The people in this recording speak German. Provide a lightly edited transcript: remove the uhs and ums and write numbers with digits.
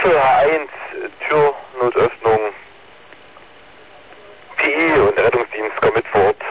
Schlüssel H1, Türnotöffnung, PI und der Rettungsdienst kommen mit vor Ort.